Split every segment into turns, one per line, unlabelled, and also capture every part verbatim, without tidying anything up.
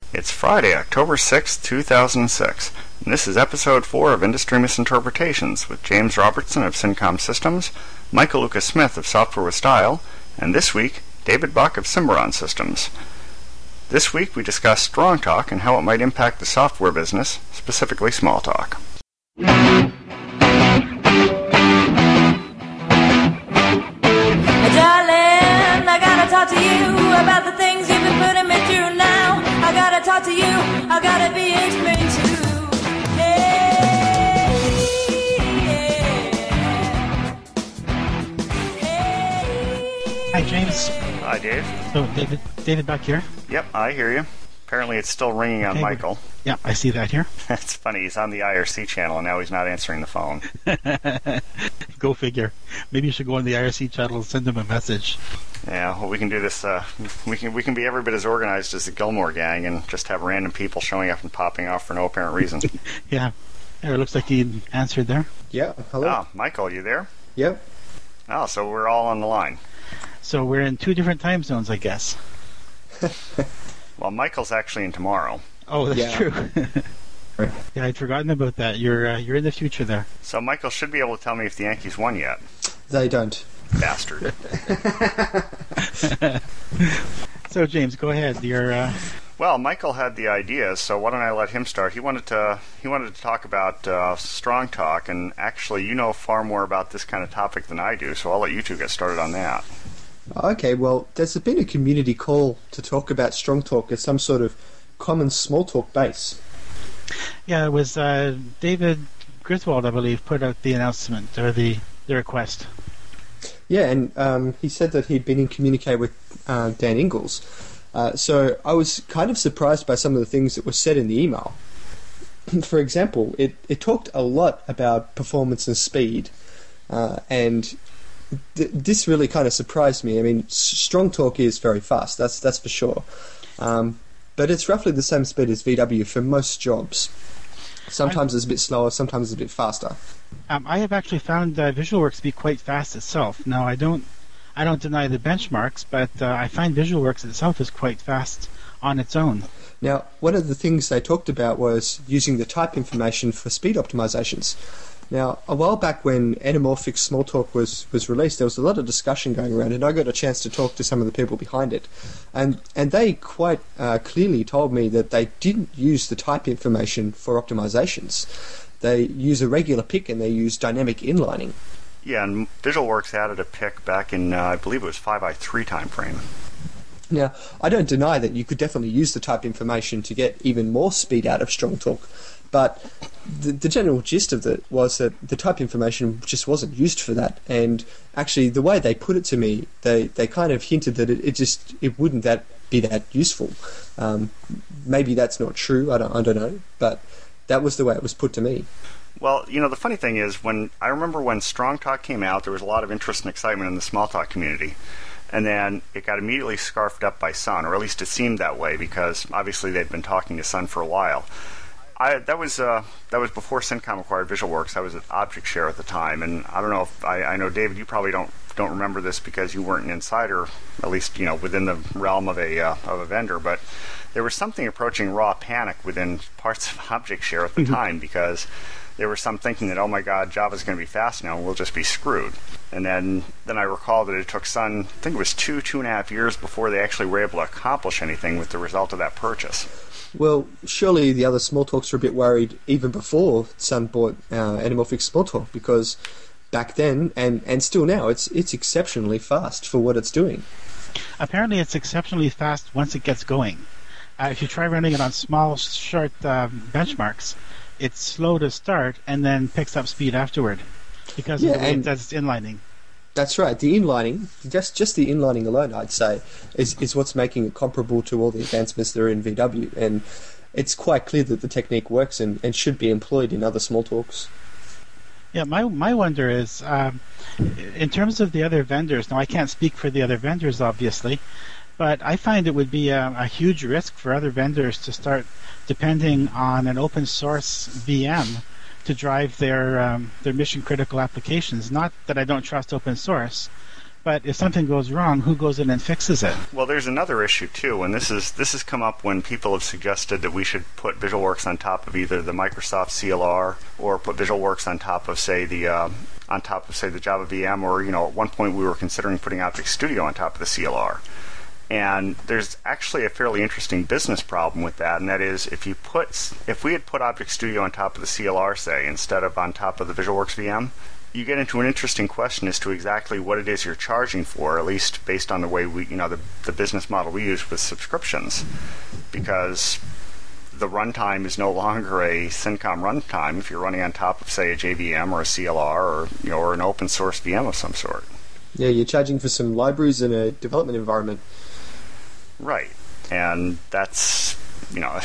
It's Friday, October sixth, two thousand six, and this is episode four of Industry Misinterpretations with James Robertson of Syncom Systems, Michael Lucas Smith of Software with Style, and this week, David Buck of Cimarron Systems. This week we discuss strong talk and how it might impact the software business, specifically small talk.
Darling, I gotta talk to you about the things you've been putting me through now. I gotta talk to you, I gotta be explained to. Hey, yeah. Hey.
Hi, James.
Hi, Dave.
So, David, David back here.
Yep, I hear you. Apparently it's still ringing on
Okay,
Michael.
Yeah, I see that here.
It's funny, he's on the I R C channel and now he's not answering the phone.
Go figure. Maybe you should go on the I R C channel and send him a message.
Yeah, well, we can do this. Uh, we can we can be every bit as organized as the Gilmore Gang and just have random people showing up and popping off for no apparent reason.
Yeah. There, it looks like he answered there.
Yeah, hello.
Oh, Michael, you there?
Yep.
Oh, so we're all on the line.
So we're in two different time zones, I guess.
Well, Michael's actually in tomorrow.
Oh, that's
Yeah.
true. Yeah, I'd forgotten about that. You're uh, you're in the future there.
So Michael should be able to tell me if the Yankees won yet.
They don't.
Bastard.
So, James, go ahead. You're. Uh...
Well, Michael had the idea, so why don't I let him start? He wanted to he wanted to talk about uh, strong talk, and actually, you know far more about this kind of topic than I do, so I'll let you two get started on that.
Okay, well, there's been a community call to talk about strong talk as some sort of common small talk base.
Yeah, it was uh, David Griswold, I believe, put out the announcement or the, the request.
Yeah, and um, he said that he'd been in communique with uh, Dan Ingalls. Uh, so I was kind of surprised by some of the things that were said in the email. For example, it, it talked a lot about performance and speed, uh, and th- this really kind of surprised me. I mean, s- strong talk is very fast, that's that's for sure. Um, but it's roughly the same speed as V W for most jobs. Sometimes it's a bit slower, sometimes it's a bit faster.
Um, I have actually found uh, VisualWorks to be quite fast itself. Now, I don't, I don't deny the benchmarks, but uh, I find VisualWorks itself is quite fast on its own.
Now, one of the things they talked about was using the type information for speed optimizations. Now, a while back when Anamorphic Smalltalk was, was released, there was a lot of discussion going around, and I got a chance to talk to some of the people behind it. And and they quite uh, clearly told me that they didn't use the type information for optimizations. They use a regular pick and they use dynamic inlining.
Yeah, and VisualWorks added a pick back in, uh, I believe it was five by three time frame.
Now, I don't deny that you could definitely use the type information to get even more speed out of strong talk, but the, the general gist of it was that the type information just wasn't used for that. And actually, the way they put it to me, they, they kind of hinted that it, it just it wouldn't that be that useful. Um, maybe that's not true. I don't I don't know, but that was the way it was put to me.
Well, you know, the funny thing is, when I remember when Strong Talk came out, there was a lot of interest and excitement in the small talk community. And then it got immediately scarfed up by Sun, or at least it seemed that way, because obviously they'd been talking to Sun for a while. I, that was uh, that was before Syncom acquired VisualWorks. I was at ObjectShare at the time, and I don't know if I, I know David, you probably don't don't remember this because you weren't an insider, at least you know within the realm of a uh, of a vendor. But there was something approaching raw panic within parts of ObjectShare at the time because there was some thinking that, oh my God, Java's going to be fast now, and we'll just be screwed. And then, then I recall that it took Sun, I think it was two, two and a half years before they actually were able to accomplish anything with the result of that purchase.
Well, surely the other Smalltalks were a bit worried even before Sun bought uh, Anamorphic Smalltalk, because back then, and, and still now, it's it's exceptionally fast for what it's doing.
Apparently, it's exceptionally fast once it gets going. Uh, if you try running it on small, short uh, benchmarks, it's slow to start and then picks up speed afterward because
Yeah,
of the way it
and-
does its inlining.
That's right. The inlining, just just the inlining alone, I'd say, is, is what's making it comparable to all the advancements that are in V W. And it's quite clear that the technique works and, and should be employed in other small talks.
Yeah, my my wonder is, um, in terms of the other vendors. Now, I can't speak for the other vendors, obviously, but I find it would be a, a huge risk for other vendors to start depending on an open source V M to drive their um, their mission critical applications. Not that I don't trust open source, But if something goes wrong, who goes in and fixes it?
Well, there's another issue too, and this is this has come up when people have suggested that we should put VisualWorks on top of either the Microsoft C L R or put VisualWorks on top of, say, the uh, on top of say the Java V M, or you know, at one point we were considering putting Object Studio on top of the C L R. And there's actually a fairly interesting business problem with that, and that is if you put if we had put Object Studio on top of the C L R, say, instead of on top of the VisualWorks V M, you get into an interesting question as to exactly what it is you're charging for, at least based on the way we, you know, the, the business model we use with subscriptions, because the runtime is no longer a Syncom runtime if you're running on top of, say, a J V M or a C L R or, you know, or an open source V M of some sort.
Yeah, you're charging for some libraries in a development environment.
Right, and that's, you know,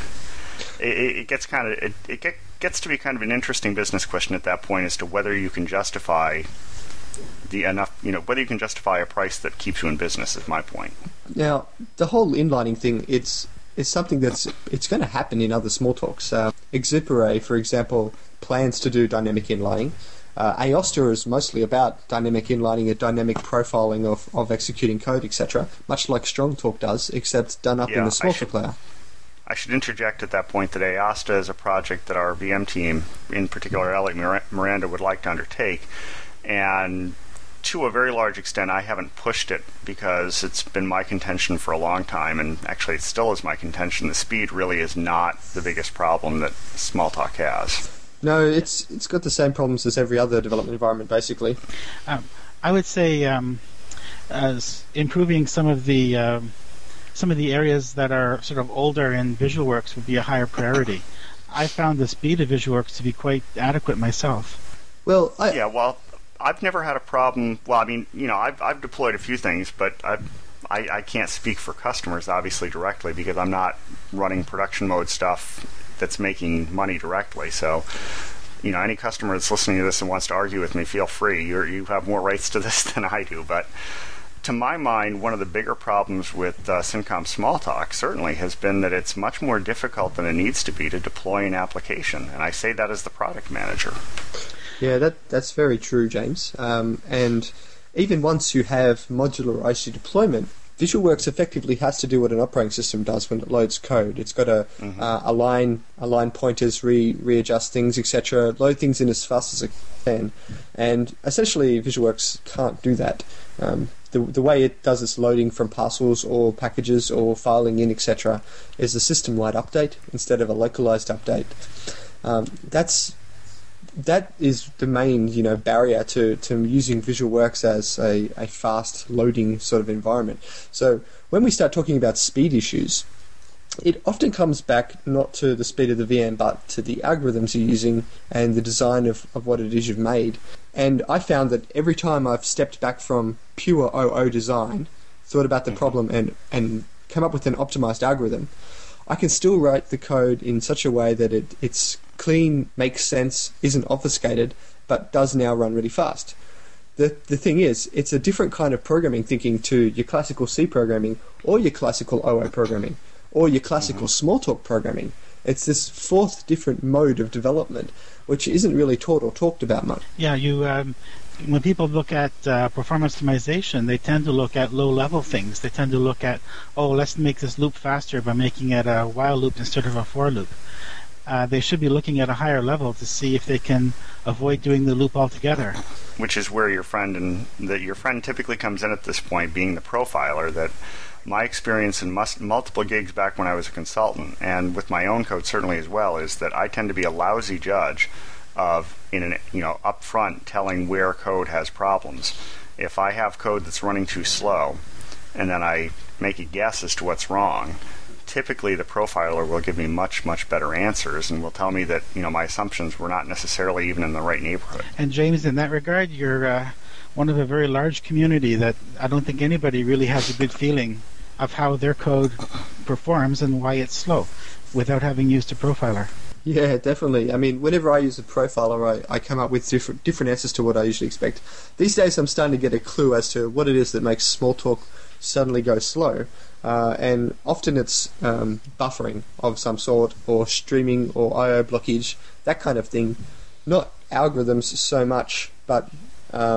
it, it gets kind of it, it get, gets to be kind of an interesting business question at that point as to whether you can justify the enough, you know, whether you can justify a price that keeps you in business. Is my point. Now,
the whole inlining thing, it's it's something that's it's going to happen in other Smalltalks. Uh, Exuperay, for example, plans to do dynamic inlining. Uh, Aosta is mostly about dynamic inlining and dynamic profiling of, of executing code, et cetera, much like StrongTalk does, except done up
yeah,
in the Smalltalk layer.
I should interject at that point that Aosta is a project that our V M team, in particular Elliot Miranda, would like to undertake. And to a very large extent, I haven't pushed it because it's been my contention for a long time, and actually it still is my contention. The speed really is not the biggest problem that Smalltalk has.
No, it's it's got the same problems as every other development environment, basically.
Um, I would say um, as improving some of the um, some of the areas that are sort of older in VisualWorks would be a higher priority. I found the speed of VisualWorks to be quite adequate myself.
Well, I,
yeah, well, I've never had a problem. Well, I mean, you know, I've I've deployed a few things, but I've, I I can't speak for customers obviously directly because I'm not running production mode stuff that's making money directly. So, you know, any customer that's listening to this and wants to argue with me, feel free. You you have more rights to this than I do. But to my mind, one of the bigger problems with uh, Syncom Smalltalk certainly has been that it's much more difficult than it needs to be to deploy an application, and I say that as the product manager.
Yeah, that that's very true, James. Um, and even once you have modular I C deployment, VisualWorks effectively has to do what an operating system does when it loads code. It's got to mm-hmm. uh, align align pointers, re readjust things, et cetera. Load things in as fast as it can, and essentially VisualWorks can't do that. Um, the the way it does its loading from parcels or packages or filing in, et cetera, is a system-wide update instead of a localized update. Um, that's That is the main, you know, barrier to, to using VisualWorks as a, a fast loading sort of environment. So when we start talking about speed issues, it often comes back not to the speed of the V M, but to the algorithms you're using and the design of, of what it is you've made. And I found that every time I've stepped back from pure O O design, thought about the problem and, and come up with an optimized algorithm, I can still write the code in such a way that it, it's clean, makes sense, isn't obfuscated, but does now run really fast. The the thing is, it's a different kind of programming thinking to your classical C programming or your classical O O programming or your classical mm-hmm. Smalltalk programming. It's this fourth different mode of development, which isn't really taught or talked about much.
Yeah, you. Um, when people look at uh, performance optimization, they tend to look at low-level things. They tend to look at, oh, let's make this loop faster by making it a while loop instead of a for loop. Uh, they should be looking at a higher level to see if they can avoid doing the loop altogether.
Which is where your friend and that your friend typically comes in at this point, being the profiler. That my experience in mus- multiple gigs back when I was a consultant, and with my own code certainly as well, is that I tend to be a lousy judge of, in an, you know, up front telling where code has problems. If I have code that's running too slow, and then I make a guess as to what's wrong, typically the profiler will give me much, much better answers and will tell me that, you know, my assumptions were not necessarily even in the right neighborhood.
And James, in that regard, you're uh, one of a very large community that I don't think anybody really has a good feeling of how their code performs and why it's slow without having used a profiler.
Yeah, definitely. I mean, whenever I use a profiler, I, I come up with different different answers to what I usually expect. These days I'm starting to get a clue as to what it is that makes Smalltalk suddenly go slow. Uh, and often it's um, buffering of some sort, or streaming, or I O blockage, that kind of thing. Not algorithms so much, but um,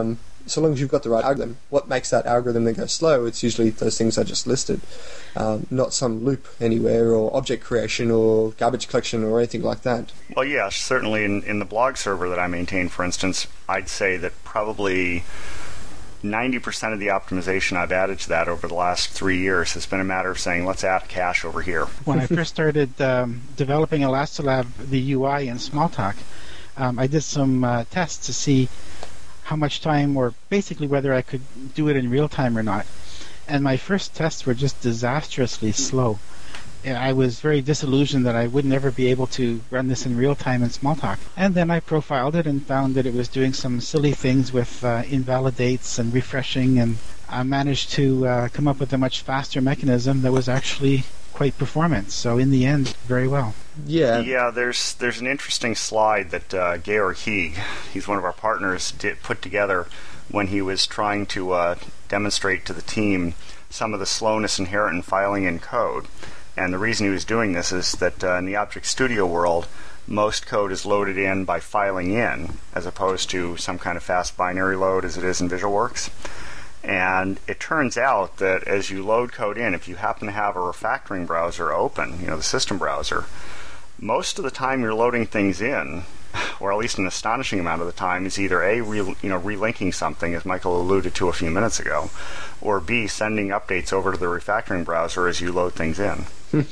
so long as you've got the right algorithm. What makes that algorithm then go slow? It's usually those things I just listed, um, not some loop anywhere or object creation or garbage collection or anything like that.
Well, yes, certainly in, in the blog server that I maintain, for instance, I'd say that probably ninety percent of the optimization I've added to that over the last three years has been a matter of saying, let's add cache over here.
When I first started um, developing Elastilab, the U I in Smalltalk, um, I did some uh, tests to see how much time, or basically whether I could do it in real time or not. And my first tests were just disastrously slow. I was very disillusioned that I would never be able to run this in real time in Smalltalk. And then I profiled it and found that it was doing some silly things with uh, invalidates and refreshing, and I managed to uh, come up with a much faster mechanism that was actually quite performant. So in the end, very well.
Yeah.
Yeah, there's there's an interesting slide that uh, Georg Hieg, he's one of our partners, did put together when he was trying to uh, demonstrate to the team some of the slowness inherent in filing in code. And the reason he was doing this is that uh, in the Object Studio world, most code is loaded in by filing in, as opposed to some kind of fast binary load as it is in VisualWorks. And it turns out that as you load code in, if you happen to have a refactoring browser open, you know, the system browser, most of the time you're loading things in, or at least an astonishing amount of the time, is either A, re, you know, relinking something, as Michael alluded to a few minutes ago, or B, sending updates over to the refactoring browser as you load things in.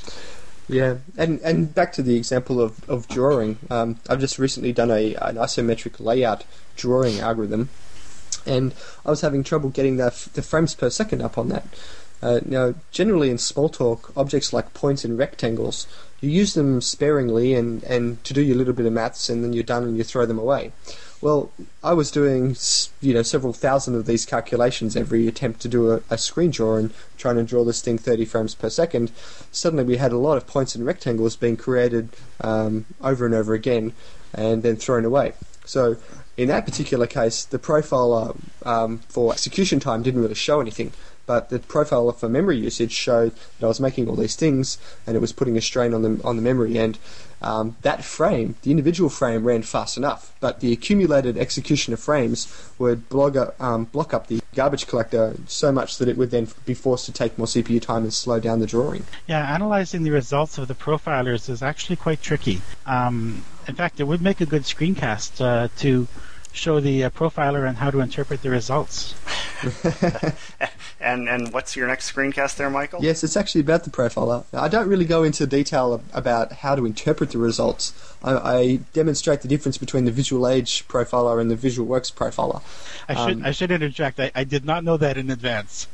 Yeah, and and back to the example of, of drawing, um, I've just recently done a an isometric layout drawing algorithm, and I was having trouble getting the, f- the frames per second up on that. Uh, now, generally in Smalltalk, objects like points and rectangles, you use them sparingly and, and to do your little bit of maths, and then you're done and you throw them away. Well, I was doing, you know, several thousand of these calculations every attempt to do a, a screen draw and trying to draw this thing thirty frames per second. Suddenly we had a lot of points and rectangles being created um, over and over again and then thrown away. So in that particular case, the profiler um, for execution time didn't really show anything, but the profiler for memory usage showed that I was making all these things and it was putting a strain on the, on the memory, and um, that frame, the individual frame, ran fast enough, but the accumulated execution of frames would block up, um, block up the garbage collector so much that it would then be forced to take more C P U time and slow down the drawing.
Yeah, analyzing the results of the profilers is actually quite tricky. Um, in fact, it would make a good screencast uh, to show the uh, profiler and how to interpret the results.
and and what's your next screencast there, Michael?
Yes, it's actually about the profiler. I don't really go into detail about how to interpret the results. I, I demonstrate the difference between the Visual Age profiler and the VisualWorks profiler.
I should
um,
I should interject. I, I did not know that in advance.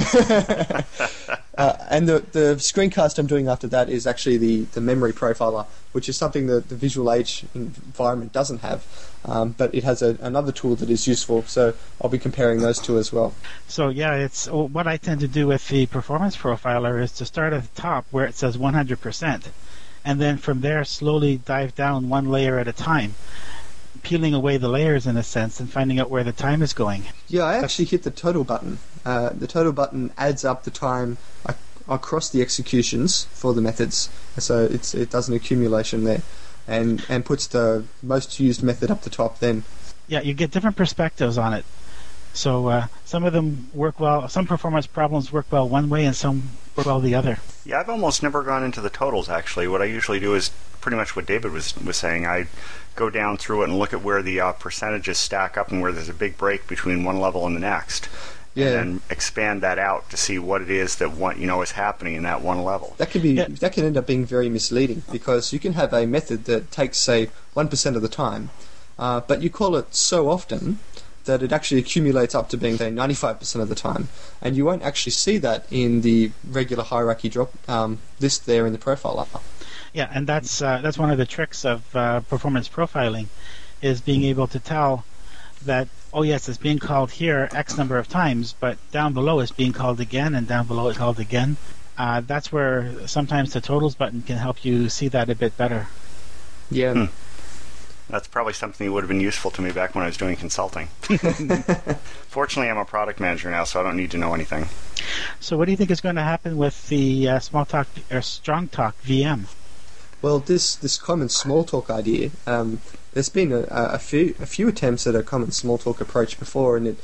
uh, and the the screencast I'm doing after that is actually the, the memory profiler, which is something that the Visual Age environment doesn't have. Um, but it has a, another tool that is useful, so I'll be comparing those two as well.
So yeah, it's what I tend to do with the performance profiler is to start at the top where it says one hundred percent, and then from there slowly dive down one layer at a time, peeling away the layers in a sense and finding out where the time is going.
Yeah, I actually hit the total button. Uh, the total button adds up the time ac- across the executions for the methods, so it's it does an accumulation there. And, and puts the most used method up the top then.
Yeah, you get different perspectives on it. So uh, some of them work well, some performance problems work well one way and some work well the other.
Yeah, I've almost never gone into the totals, actually. What I usually do is pretty much what David was, was saying. I go down through it and look at where the uh, percentages stack up and where there's a big break between one level and the next.
Yeah.
And then expand that out to see what it is that one, you know is happening in that one level.
That can be
Yeah.
that can end up being very misleading, because you can have a method that takes, say, one percent of the time, uh, but you call it so often that it actually accumulates up to being, say, ninety-five percent of the time, and you won't actually see that in the regular hierarchy drop um, list there in the profiler.
Yeah, and that's uh, that's one of the tricks of uh, performance profiling, is being able to tell that, oh yes, it's being called here X number of times, but down below it's being called again, and down below it's called again. Uh, that's where sometimes the totals button can help you see that a bit better.
Yeah.
Hmm. That's probably something that would have been useful to me back when I was doing consulting. Fortunately, I'm a product manager now, so I don't need to know anything.
So what do you think is going to happen with the uh, Smalltalk or StrongTalk V M?
Well, this this common Smalltalk idea, um, there's been a, a few a few attempts at a common Smalltalk approach before, and it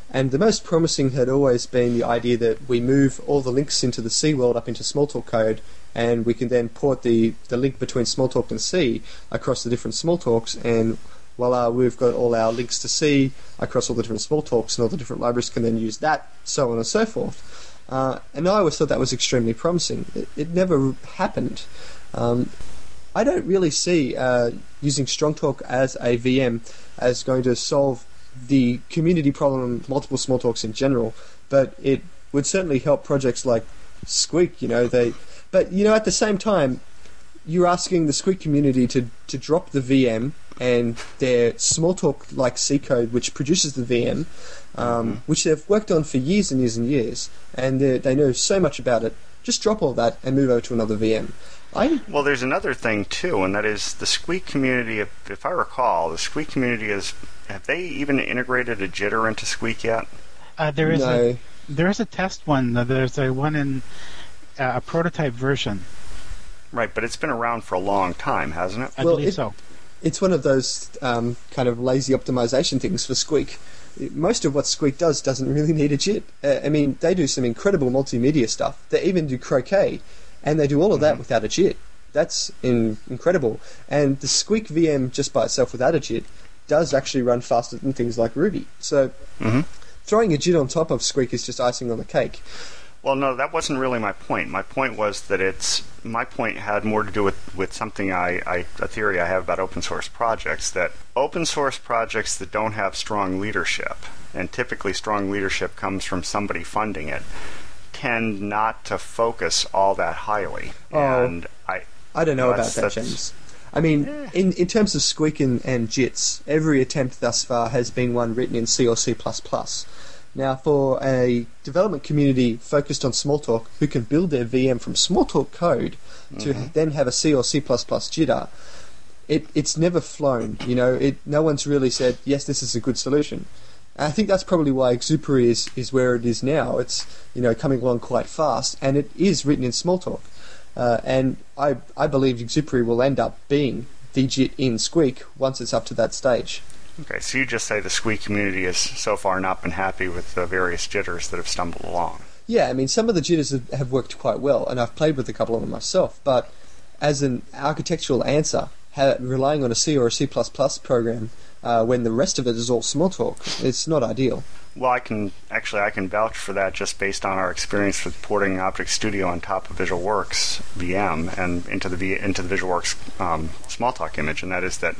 And the most promising had always been the idea that we move all the links into the C world up into Smalltalk code, and we can then port the, the link between Smalltalk and C across the different Smalltalks, and voila, we've got all our links to C across all the different Smalltalks, and all the different libraries can then use that, so on and so forth. Uh, and I always thought that was extremely promising. It, it never happened. Um, I don't really see uh, using Strongtalk as a V M as going to solve the community problem of multiple Smalltalks in general, but it would certainly help projects like Squeak. You know, they, but you know, at the same time, you're asking the Squeak community to to drop the V M and their Smalltalk like C code, which produces the V M, um, mm-hmm. which they've worked on for years and years and years, and they know so much about it. Just drop all that and move over to another V M. I...
Well, there's another thing too, and that is the Squeak community. If, if I recall, the Squeak community is. Have they even integrated a jitter into Squeak yet?
Uh, there is
no.
a there is a test one. There's a one in uh, a prototype version.
Right, but it's been around for a long time, hasn't it?
I
well,
believe
it,
so.
It's one of those um, kind of lazy optimization things for Squeak. Most of what Squeak does doesn't really need a JIT. Uh, I mean, they do some incredible multimedia stuff. They even do croquet, and they do all of that mm-hmm. without a JIT. That's in, incredible. And the Squeak V M just by itself without a JIT does actually run faster than things like Ruby. So
mm-hmm.
throwing a JIT on top of Squeak is just icing on the cake.
Well, no, that wasn't really my point. My point was that it's my point had more to do with, with something I, I a theory I have about open source projects, that open source projects that don't have strong leadership, and typically strong leadership comes from somebody funding it, tend not to focus all that highly.
Oh,
and I
I don't know about that, James. I mean,
eh.
in, in terms of Squeak and, and JITs, every attempt thus far has been one written in C or C plus plus. Now, for a development community focused on Smalltalk who can build their V M from Smalltalk code mm-hmm. to then have a C or C plus plus jitter, it, it's never flown. You know, it no one's really said, yes, this is a good solution. And I think that's probably why Exupery is, is where it is now. It's, you know, coming along quite fast, and it is written in Smalltalk. Uh, and I, I believe Exupery will end up being the JIT in Squeak once it's up to that stage.
Okay, so you just say the Squeak community has so far not been happy with the various jitters that have stumbled along.
Yeah, I mean, some of the jitters have, have worked quite well, and I've played with a couple of them myself, but as an architectural answer, ha- relying on a C or a C plus plus program uh, when the rest of it is all Smalltalk, it's not ideal.
Well, I can actually I can vouch for that just based on our experience with porting Object Studio on top of VisualWorks V M and into the v- into the VisualWorks um, Smalltalk image, and that is that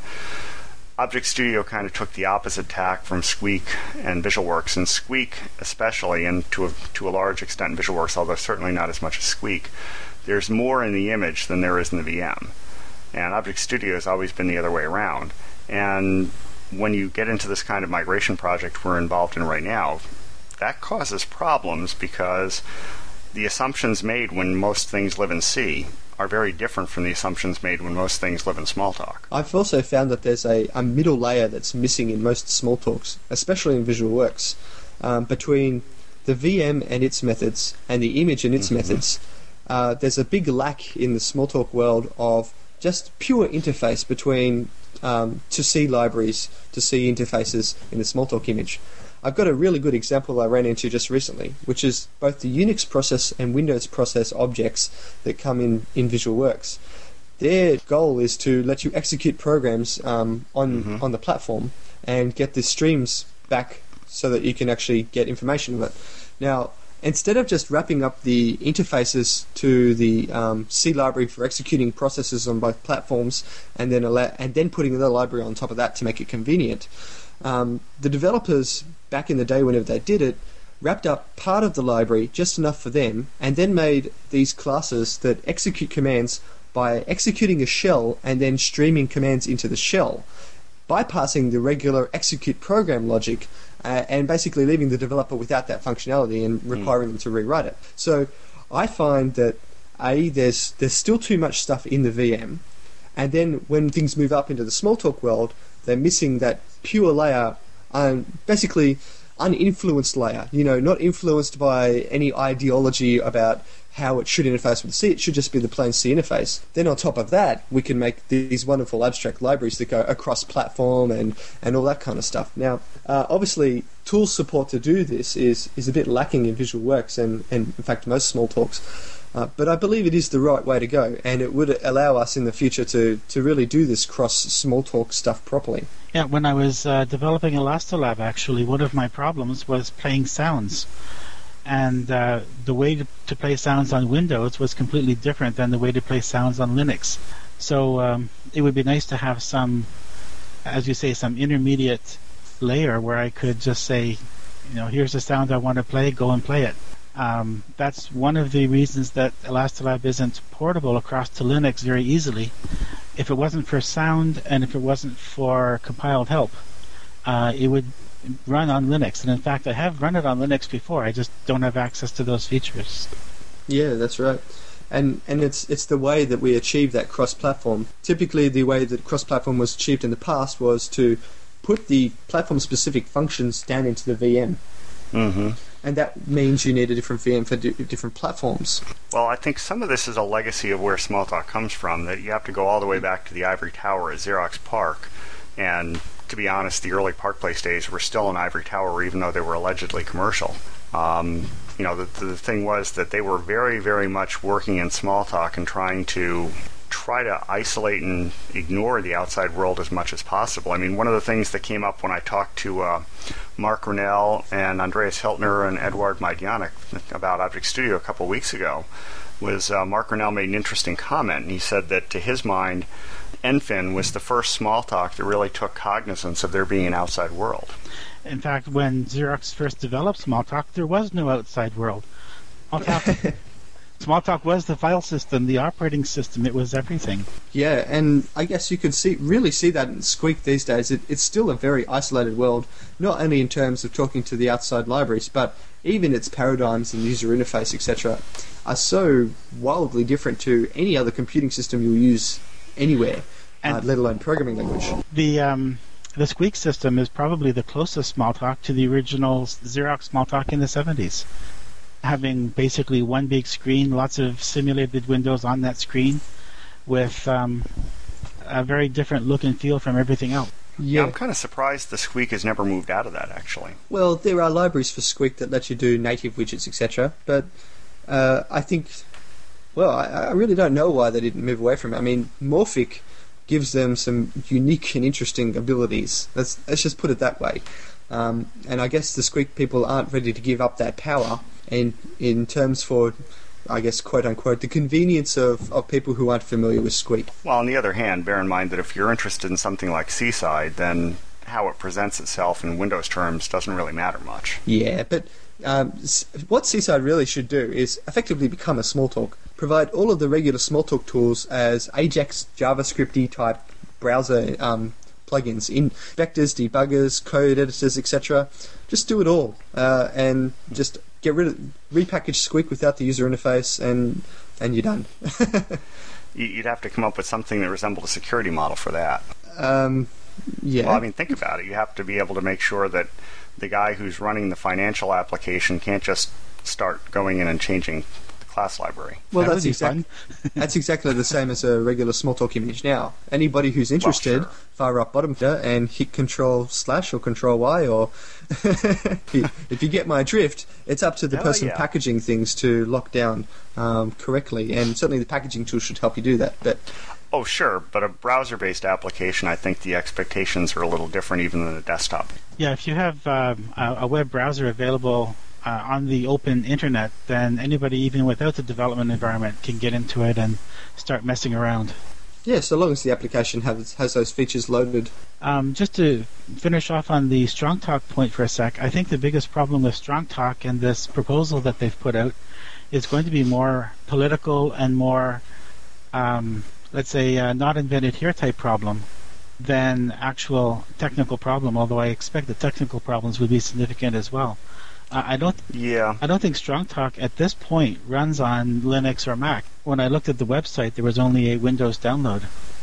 Object Studio kind of took the opposite tack from Squeak and VisualWorks, and Squeak especially, and to a, to a large extent in VisualWorks, although certainly not as much as Squeak, there's more in the image than there is in the V M. And Object Studio has always been the other way around. And when you get into this kind of migration project we're involved in right now, that causes problems because the assumptions made when most things live in C are very different from the assumptions made when most things live in Smalltalk.
I've also found that there's a, a middle layer that's missing in most Smalltalks, especially in VisualWorks, um, between the V M and its methods and the image and its mm-hmm. methods. Uh, there's a big lack in the Smalltalk world of just pure interface between um, to C libraries, to C interfaces in the Smalltalk image. I've got a really good example I ran into just recently, which is both the Unix process and Windows process objects that come in, in VisualWorks. Their goal is to let you execute programs um, on, mm-hmm. on the platform and get the streams back so that you can actually get information of it. Now, instead of just wrapping up the interfaces to the um, C library for executing processes on both platforms and then allow, and then putting another library on top of that to make it convenient, um, the developers back in the day whenever they did it wrapped up part of the library just enough for them and then made these classes that execute commands by executing a shell and then streaming commands into the shell, bypassing the regular execute program logic uh, and basically leaving the developer without that functionality and requiring mm. them to rewrite it. So I find that A, there's there's still too much stuff in the V M, and then when things move up into the Smalltalk world, they're missing that pure layer. Um, basically, uninfluenced layer, you know, not influenced by any ideology about how it should interface with C. It should just be the plain C interface. Then on top of that, we can make these wonderful abstract libraries that go across platform and, and all that kind of stuff. Now, uh, obviously, tool support to do this is, is a bit lacking in VisualWorks and, and in fact, most Smalltalks. Uh, but I believe it is the right way to go, and it would allow us in the future to, to really do this cross Smalltalk stuff properly.
Yeah, when I was uh, developing Elastilab, actually, one of my problems was playing sounds. And uh, the way to, to play sounds on Windows was completely different than the way to play sounds on Linux. So um, it would be nice to have some, as you say, some intermediate layer where I could just say, you know, here's the sound I want to play, go and play it. Um, that's one of the reasons that Elastilab isn't portable across to Linux very easily. If it wasn't for sound and if it wasn't for compiled help, uh, it would run on Linux. And in fact, I have run it on Linux before. I just don't have access to those features.
Yeah, that's right. And and it's it's the way that we achieve that cross-platform. Typically, the way that cross-platform was achieved in the past was to put the platform-specific functions down into the V M.
Mm-hmm.
And that means you need a different V M for di- different platforms.
Well, I think some of this is a legacy of where Smalltalk comes from, that you have to go all the way back to the Ivory Tower at Xerox PARC. And to be honest, the early Park Place days were still an Ivory Tower, even though they were allegedly commercial. Um, you know, the, the thing was that they were very, very much working in Smalltalk and trying to try to isolate and ignore the outside world as much as possible. I mean, one of the things that came up when I talked to uh, Mark Rennell and Andreas Hiltner and Eduard Majdanek about Object Studio a couple weeks ago was uh, Mark Rennell made an interesting comment, and he said that to his mind, N F I N was the first Smalltalk that really took cognizance of there being an outside world.
In fact, when Xerox first developed Smalltalk, there was no outside world. Smalltalk, Smalltalk was the file system, the operating system. It was everything.
Yeah, and I guess you could see really see that in Squeak these days. It, it's still a very isolated world, not only in terms of talking to the outside libraries, but even its paradigms and user interface, et cetera, are so wildly different to any other computing system you'll use anywhere, uh, let alone programming language.
The um, the Squeak system is probably the closest Smalltalk to the original Xerox Smalltalk in the seventies. Having basically one big screen, lots of simulated windows on that screen, with um, a very different look and feel from everything else.
Yeah, I'm kind of surprised the Squeak has never moved out of that, actually.
Well, there are libraries for Squeak that let you do native widgets, et cetera, but uh, I think, well, I, I really don't know why they didn't move away from it. I mean, Morphic gives them some unique and interesting abilities. Let's, let's just put it that way. Um, and I guess the Squeak people aren't ready to give up that power, and in terms for, I guess, quote-unquote, the convenience of, of people who aren't familiar with Squeak.
Well, on the other hand, bear in mind that if you're interested in something like Seaside, then how it presents itself in Windows terms doesn't really matter much.
Yeah, but um, what Seaside really should do is effectively become a Smalltalk. Provide all of the regular Smalltalk tools as Ajax JavaScript-y type browser um, plugins, in vectors, debuggers, code editors, et cetera. Just do it all, uh, and just get rid of repackage Squeak without the user interface, and and you're done.
You'd have to come up with something that resembled a security model for that.
Um, yeah.
Well, I mean, think about it. You have to be able to make sure that the guy who's running the financial application can't just start going in and changing the class library.
Well,
That
that's
would be
exactly
fun.
that's exactly the same as a regular Smalltalk image now. Anybody who's interested,
Well, sure.
fire up bottom there and hit Control slash or Control Y, or if you get my drift, it's up to the
Oh,
person
yeah.
packaging things to lock down um, correctly, and certainly the packaging tool should help you do that. But
Oh, sure, but a browser-based application, I think the expectations are a little different even than a desktop.
Yeah, if you have um, a, a web browser available uh, on the open internet, then anybody, even without the development environment, can get into it and start messing around.
yeah, so long as the application has has those features loaded.
Um, just to finish off on the StrongTalk point for a sec, I think the biggest problem with StrongTalk and this proposal that they've put out is going to be more political and more, um, let's say, uh, not invented here type problem than actual technical problem, although I expect the technical problems would be significant as well. Uh, I don't
Yeah.
I don't think StrongTalk at this point runs on Linux or Mac. When I looked at the website, there was only a Windows download.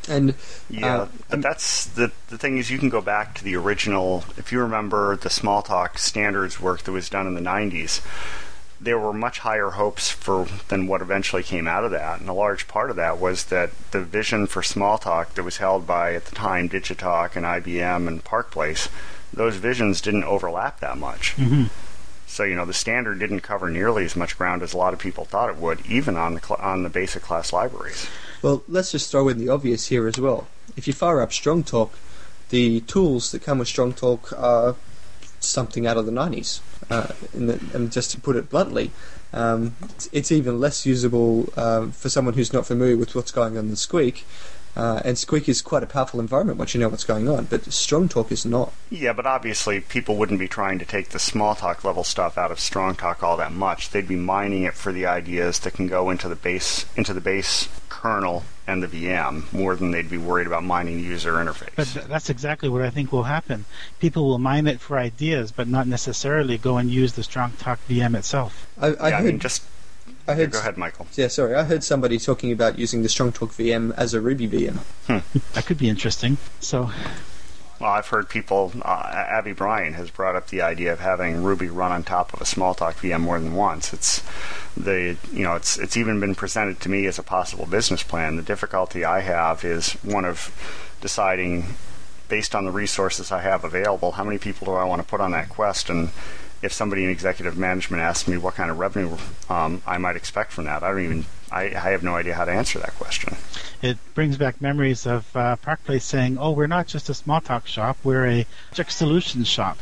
And
Yeah,
uh,
but that's the the thing is you can go back to the original. If you remember the Smalltalk standards work that was done in the nineties, there were much higher hopes for than what eventually came out of that, and a large part of that was that the vision for Smalltalk that was held by at the time Digitalk and I B M and Park Place, those visions didn't overlap that much.
Mm-hmm.
So you know the standard didn't cover nearly as much ground as a lot of people thought it would, even on the cl- on the basic class libraries.
well, let's just throw in the obvious here as well. If you fire up Strongtalk, the tools that come with Strongtalk are something out of the nineties. Uh, and, the, and just to put it bluntly, um, it's, it's even less usable um, for someone who's not familiar with what's going on in Squeak. Uh, and Squeak is quite a powerful environment once you know what's going on, but Strongtalk is not.
Yeah, but obviously people wouldn't be trying to take the Smalltalk level stuff out of Strongtalk all that much. They'd be mining it for the ideas that can go into the base into the base kernel and the V M more than they'd be worried about mining the user interface.
But th- that's exactly what I think will happen. People will mine it for ideas, but not necessarily go and use the Strongtalk V M itself.
I, I
yeah,
heard,
I mean, just
I heard,
go ahead, Michael.
Yeah, sorry, I heard somebody talking about using the Strongtalk V M as a Ruby V M.
That could be interesting. So,
Well, I've heard people. Uh, Avi Bryan has brought up the idea of having Ruby run on top of a Smalltalk V M more than once. It's the you know it's it's even been presented to me as a possible business plan. The difficulty I have is one of deciding, based on the resources I have available, how many people do I want to put on that quest, and if somebody in executive management asks me what kind of revenue um, I might expect from that, I don't even. I, I have no idea how to answer that question.
it brings back memories of uh, Park Place saying, "Oh, we're not just a Smalltalk shop; we're a project solutions shop."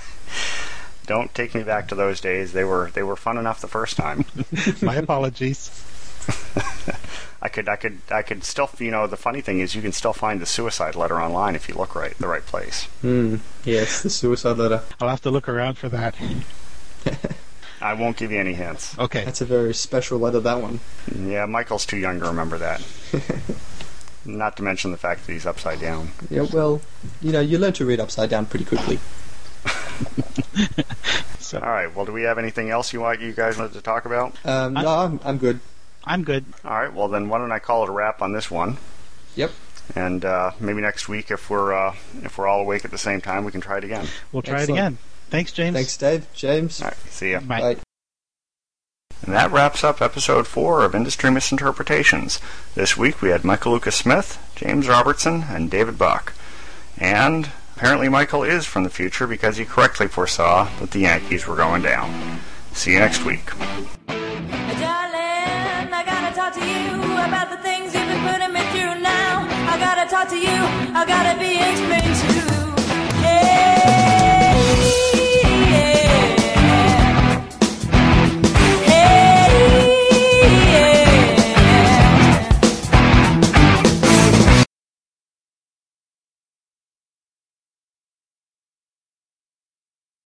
Don't take me back to those days. They were they were fun enough the first time.
My apologies.
I could I could I could still you know the funny thing is you can still find the suicide letter online if you look right the right place.
Hmm. Yes, the suicide letter.
I'll have to look around for that.
I won't give you any hints.
Okay.
That's a very special letter, that one.
Yeah, Michael's too young to remember that. Not to mention the fact that he's upside down.
Yeah, well, you know, you learn to read upside down pretty quickly.
So,
All right. Well, do we have anything else you want you guys wanted to talk about?
Um, no, I'm, I'm good.
I'm good.
All right. Well, then why don't I call it a wrap on this one?
Yep.
And uh, maybe next week, if we're uh, if we're all awake at the same time, we can try it again.
We'll try
Excellent.
it again. Thanks, James.
Thanks, Dave. James.
All right. See ya.
Bye.
Bye.
And that wraps up episode four of Industry Misinterpretations. This week we had Michael Lucas Smith, James Robertson, and David Buck. And apparently Michael is from the future because he correctly foresaw that the Yankees were going down. See you next week.
Darling, I gotta talk to you about the things you've been putting me through now. I gotta talk to you, I gotta be explained